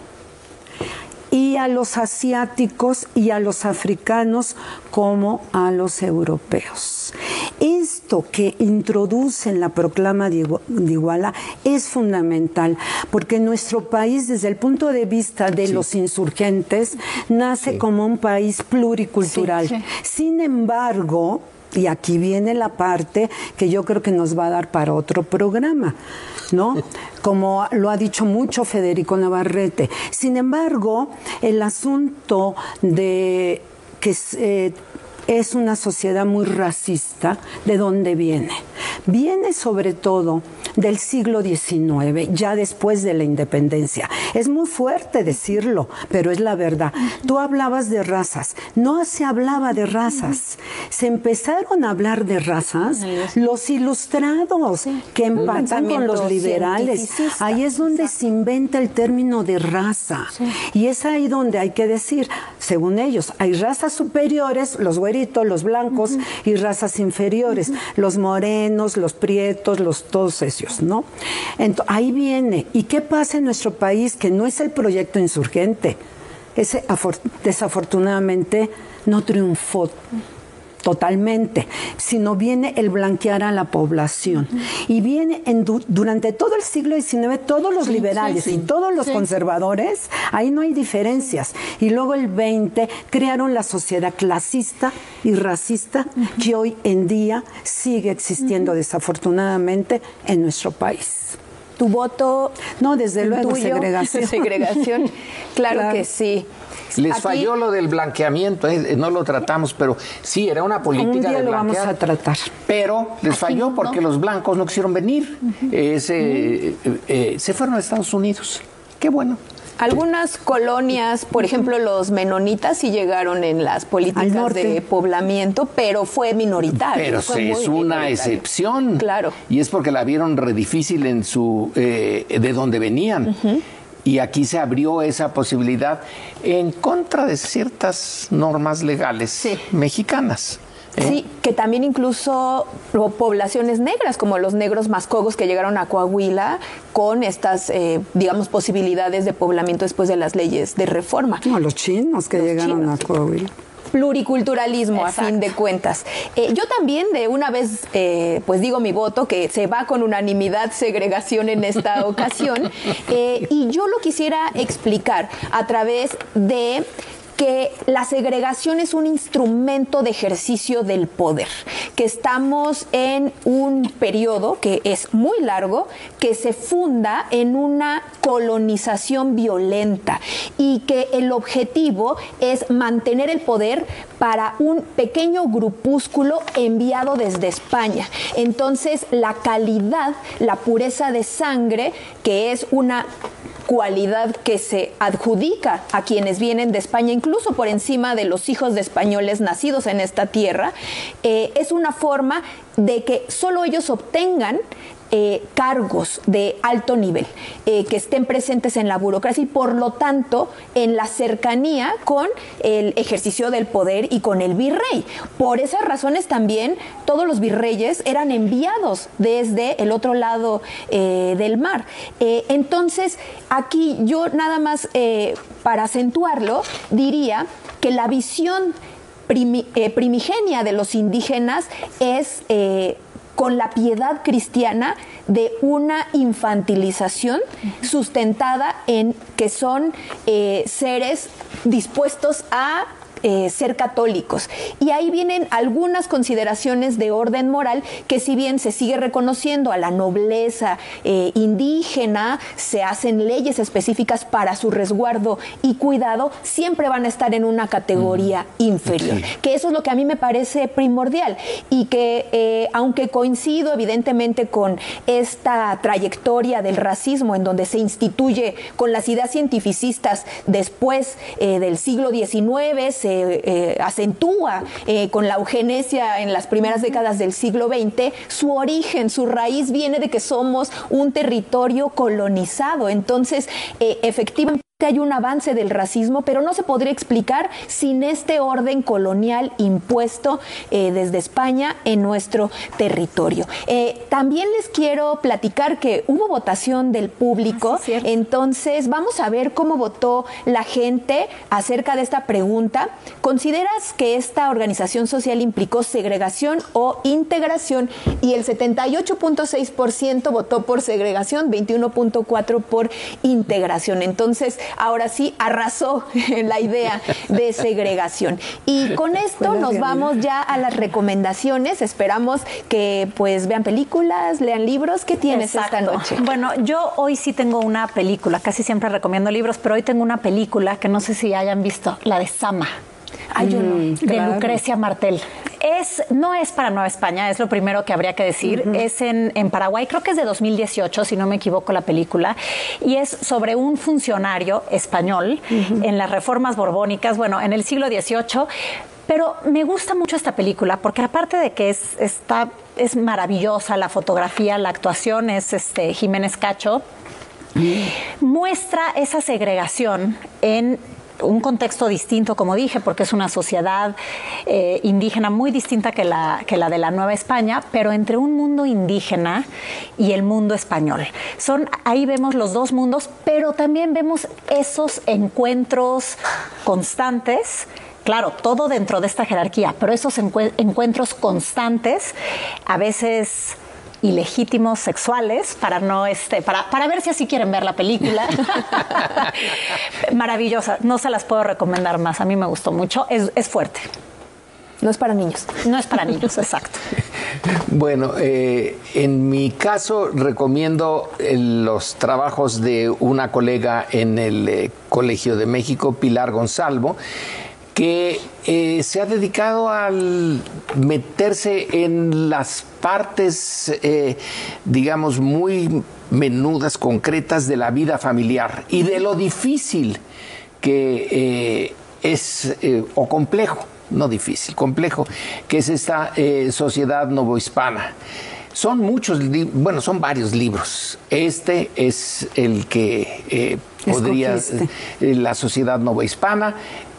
y a los asiáticos y a los africanos como a los europeos. Esto que introduce en la proclama de Iguala es fundamental, porque nuestro país, desde el punto de vista de los insurgentes, nace como un país pluricultural. Sin embargo, y aquí viene la parte que yo creo que nos va a dar para otro programa, ¿no? Como lo ha dicho mucho Federico Navarrete. Sin embargo, el asunto de que es una sociedad muy racista, ¿de dónde viene? Viene sobre todo del siglo XIX, ya después de la independencia. Es muy fuerte decirlo, pero es la verdad. Tú hablabas de razas, no se hablaba de razas. Se empezaron a hablar de razas los ilustrados, que empatan con los liberales. Ahí es donde se inventa el término de raza. Y es ahí donde hay que decir, según ellos, hay razas superiores, los güeritos, los blancos, y razas inferiores, los morenos, los prietos, todos esos, ¿no? Entonces, ahí viene. ¿Y qué pasa en nuestro país? Que no es el proyecto insurgente. Ese, desafortunadamente, no triunfó totalmente, sino viene el blanquear a la población. Y viene durante todo el siglo XIX, todos los liberales y todos los conservadores, ahí no hay diferencias. Y luego el XX crearon la sociedad clasista y racista que hoy en día sigue existiendo desafortunadamente en nuestro país. ¿Tu voto? No, desde luego, segregación. Segregación, claro que sí. Les falló lo del blanqueamiento, no lo tratamos, pero sí, era una política de blanquear. Un día lo vamos a tratar. Pero les falló porque los blancos no quisieron venir. Se fueron a Estados Unidos. Qué bueno. Algunas colonias, por ejemplo, los menonitas sí llegaron en las políticas de poblamiento, pero fue minoritario. Pero es una excepción. Claro. Y es porque la vieron re difícil en de donde venían. Y aquí se abrió esa posibilidad en contra de ciertas normas legales mexicanas. Sí, que también incluso poblaciones negras, como los negros mascogos que llegaron a Coahuila con estas, digamos, posibilidades de poblamiento después de las leyes de reforma. No, los chinos que llegaron a Coahuila. Pluriculturalismo, Exacto. a fin de cuentas. Yo también de una vez, pues digo mi voto, que se va con unanimidad segregación en esta ocasión, y yo lo quisiera explicar a través de que la segregación es un instrumento de ejercicio del poder, que estamos en un periodo que es muy largo, que se funda en una colonización violenta y que el objetivo es mantener el poder para un pequeño grupúsculo enviado desde España. Entonces, la calidad, la pureza de sangre, que es una cualidad que se adjudica a quienes vienen de España, incluso por encima de los hijos de españoles nacidos en esta tierra, es una forma de que solo ellos obtengan cargos de alto nivel, que estén presentes en la burocracia y por lo tanto en la cercanía con el ejercicio del poder y con el virrey. Por esas razones también todos los virreyes eran enviados desde el otro lado del mar. Entonces aquí yo nada más para acentuarlo diría que la visión primigenia de los indígenas es con la piedad cristiana de una infantilización sustentada en que son seres dispuestos a ser católicos. Y ahí vienen algunas consideraciones de orden moral que, si bien se sigue reconociendo a la nobleza indígena, se hacen leyes específicas para su resguardo y cuidado, siempre van a estar en una categoría inferior. Que eso es lo que a mí me parece primordial, y que aunque coincido evidentemente con esta trayectoria del racismo en donde se instituye con las ideas cientificistas después del siglo XIX, se acentúa con la eugenesia en las primeras décadas del siglo XX, su origen, su raíz viene de que somos un territorio colonizado. Entonces, efectivamente, hay un avance del racismo, pero no se podría explicar sin este orden colonial impuesto desde España en nuestro territorio. También les quiero platicar que hubo votación del público, entonces vamos a ver cómo votó la gente acerca de esta pregunta. ¿Consideras que esta organización social implicó segregación o integración? Y el 78.6% votó por segregación, 21.4% por integración. Entonces, ahora sí arrasó la idea de segregación. Y con esto nos vamos ya a las recomendaciones. Esperamos que pues vean películas, lean libros. ¿Qué tienes esta noche? Bueno, yo hoy sí tengo una película. Casi siempre recomiendo libros, pero hoy tengo una película que no sé si hayan visto, la de Sama. De Lucrecia Martel. No es para Nueva España, es lo primero que habría que decir. Es en Paraguay, creo que es de 2018, si no me equivoco la película, y es sobre un funcionario español en las reformas borbónicas, bueno, en el siglo XVIII. Pero me gusta mucho esta película porque, aparte de que es maravillosa la fotografía, la actuación, es Jiménez Cacho, muestra esa segregación en un contexto distinto, como dije, porque es una sociedad indígena muy distinta que la de la Nueva España, pero entre un mundo indígena y el mundo español. Ahí vemos los dos mundos, pero también vemos esos encuentros constantes. Claro, todo dentro de esta jerarquía, pero esos encuentros constantes, a veces ilegítimos sexuales, para ver si así quieren ver la película. Maravillosa, no se las puedo recomendar más, a mí me gustó mucho, es fuerte. No es para niños. No es para niños, exacto. Bueno, en mi caso recomiendo los trabajos de una colega en el Colegio de México, Pilar Gonzalvo, que se ha dedicado a meterse en las partes, digamos, muy menudas, concretas de la vida familiar y de lo difícil que es, o complejo, no difícil, complejo, que es esta sociedad novohispana. Son son varios libros. Este es el que podría, la sociedad novohispana.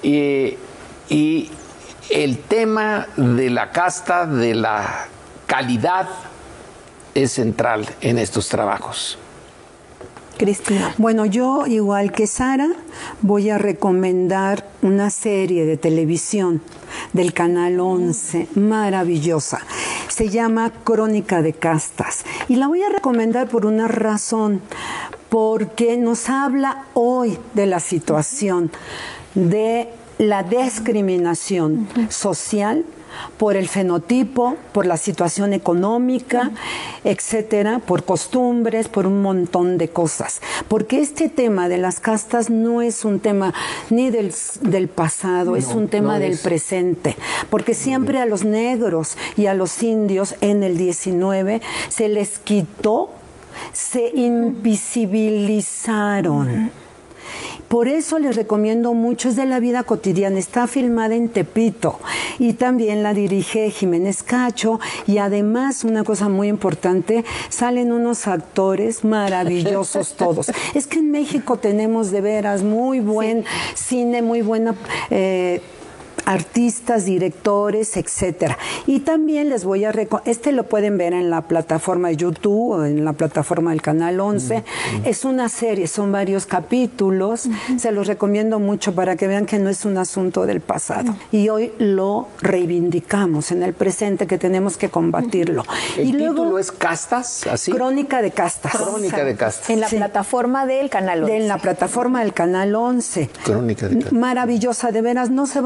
Y el tema de la casta, de la calidad, es central en estos trabajos. Cristina. Bueno, yo, igual que Sara, voy a recomendar una serie de televisión del Canal 11, maravillosa. Se llama Crónica de Castas. Y la voy a recomendar por una razón, porque nos habla hoy de la situación de la discriminación social por el fenotipo, por la situación económica, etcétera, por costumbres, por un montón de cosas. Porque este tema de las castas no es un tema ni del pasado, es un tema del presente. Porque siempre a los negros y a los indios en el 19 se les quitó, se invisibilizaron. Por eso les recomiendo mucho, es de la vida cotidiana, está filmada en Tepito y también la dirige Jiménez Cacho, y además, una cosa muy importante, salen unos actores maravillosos todos. Es que en México tenemos de veras muy buen cine, muy buena artistas, directores, etcétera. Y también les voy a lo pueden ver en la plataforma de YouTube o en la plataforma del Canal 11. Es una serie, son varios capítulos. Se los recomiendo mucho para que vean que no es un asunto del pasado. Y hoy lo reivindicamos en el presente, que tenemos que combatirlo. ¿El título es Castas? ¿Así? Crónica de Castas. Crónica de Castas. En la plataforma del Canal 11. En la plataforma del Canal 11. Crónica de Castas. Maravillosa, de veras, no se van a arrepentir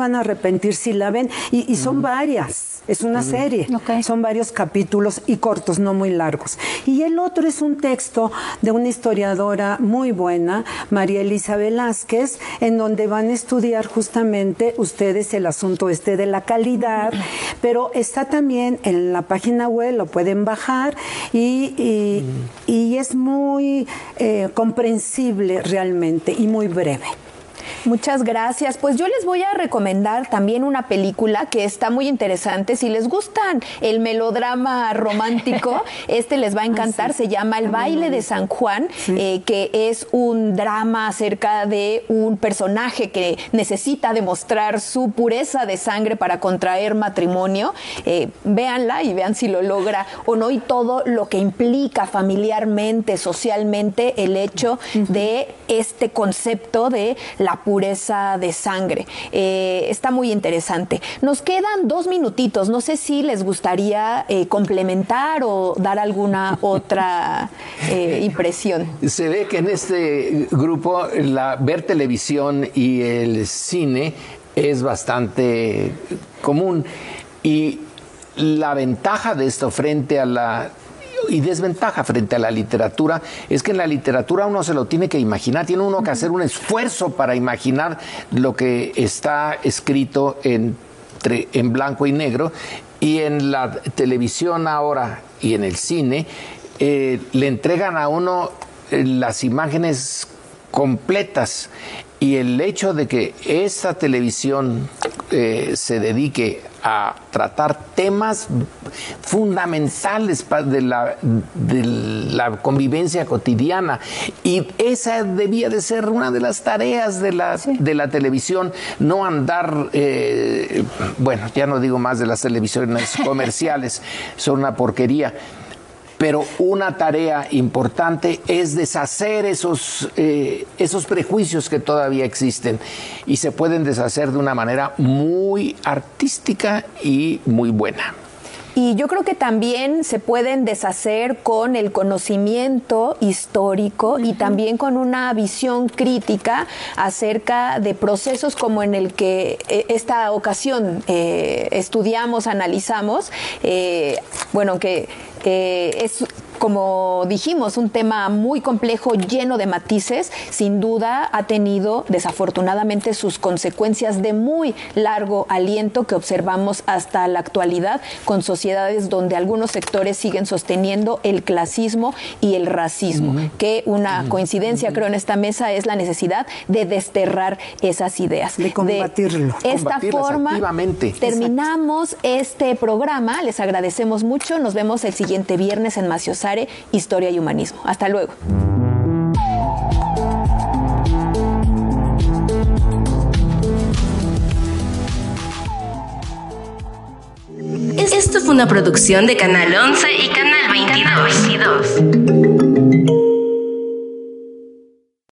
arrepentir si la ven. Y son varias, es una serie. Okay. Son varios capítulos y cortos, no muy largos. Y el otro es un texto de una historiadora muy buena, María Elisa Velázquez, en donde van a estudiar justamente ustedes el asunto de la calidad, pero está también en la página web, lo pueden bajar y es muy comprensible realmente y muy breve. Muchas gracias. Pues yo les voy a recomendar también una película que está muy interesante. Si les gustan el melodrama romántico, les va a encantar. Se llama El baile de San Juan, que es un drama acerca de un personaje que necesita demostrar su pureza de sangre para contraer matrimonio. Véanla y vean si lo logra o no, y todo lo que implica familiarmente, socialmente, el hecho de este concepto de la pureza de sangre. Está muy interesante. Nos quedan 2 minutitos. No sé si les gustaría complementar o dar alguna otra impresión. Se ve que en este grupo ver televisión y el cine es bastante común, y la ventaja de esto frente a la desventaja frente a la literatura es que en la literatura uno se lo tiene que imaginar, tiene uno que hacer un esfuerzo para imaginar lo que está escrito en blanco y negro, y en la televisión ahora y en el cine le entregan a uno las imágenes completas, y el hecho de que esta televisión se dedique a tratar temas fundamentales de la convivencia cotidiana, y esa debía de ser una de las tareas de la televisión, no andar, bueno, ya no digo más de las televisiones comerciales, son una porquería. Pero una tarea importante es deshacer esos prejuicios que todavía existen, y se pueden deshacer de una manera muy artística y muy buena. Y yo creo que también se pueden deshacer con el conocimiento histórico y también con una visión crítica acerca de procesos como en el que esta ocasión estudiamos, analizamos, bueno, que es, como dijimos, un tema muy complejo, lleno de matices. Sin duda ha tenido desafortunadamente sus consecuencias de muy largo aliento que observamos hasta la actualidad, con sociedades donde algunos sectores siguen sosteniendo el clasismo y el racismo, que una coincidencia creo en esta mesa es la necesidad de desterrar esas ideas, de combatirlo. De esta forma activamente. Terminamos este programa. Les agradecemos mucho. Nos vemos el siguiente viernes en Maciosare, Historia y Humanismo. Hasta luego. Esto fue una producción de Canal 11 y Canal 22.